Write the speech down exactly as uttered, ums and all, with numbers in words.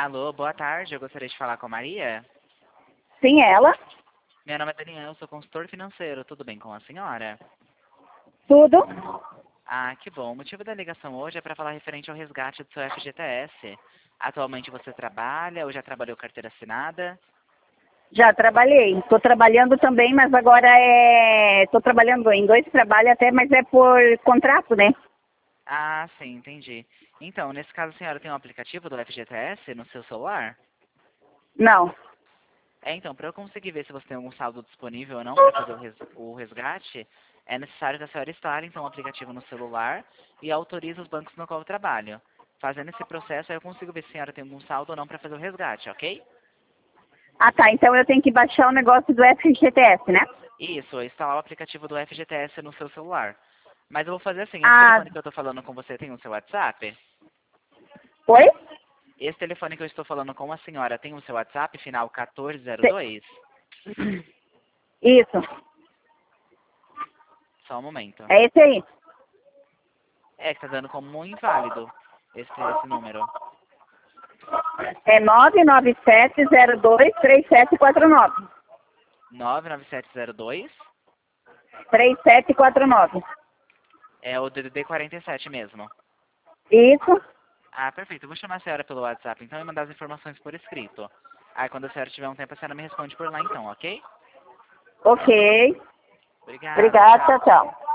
Alô, boa tarde. Eu gostaria de falar com a Maria. Sim, ela. Meu nome é Daniel, sou consultor financeiro. Tudo bem com a senhora? Tudo. Ah, que bom. O motivo da ligação hoje é para falar referente ao resgate do seu F G T S. Atualmente você trabalha ou já trabalhou carteira assinada? Já trabalhei. Estou trabalhando também, mas agora é... Estou trabalhando em dois trabalhos até, mas é por contrato, né? Ah, sim, entendi. Então, nesse caso a senhora tem um aplicativo do F G T S no seu celular? Não. É, então, para eu conseguir ver se você tem algum saldo disponível ou não para fazer o, res o resgate, é necessário que a senhora instale, então, o aplicativo no celular e autorize os bancos no qual eu trabalho. Fazendo esse processo, aí eu consigo ver se a senhora tem algum saldo ou não para fazer o resgate, ok? Ah, tá. Então eu tenho que baixar o negócio do F G T S, né? Isso, instalar o aplicativo do F G T S no seu celular. Mas eu vou fazer assim, esse Ah, telefone que eu estou falando com você tem o seu WhatsApp? oi? Esse telefone que eu estou falando com a senhora tem o seu WhatsApp, final Te- quatorze zero dois? Isso. Só um momento. É esse aí. É que tá dando como inválido esse, esse número. É nove nove sete zero dois três sete quatro nove. nove nove sete zero dois três sete quatro nove. é o D D D quarenta e sete mesmo. Isso. Ah, perfeito. Eu vou chamar a senhora pelo WhatsApp então e mandar as informações por escrito. Aí quando a senhora tiver um tempo, a senhora me responde por lá então, ok? Ok. Obrigado, Obrigada. tchau. Tchau, tchau.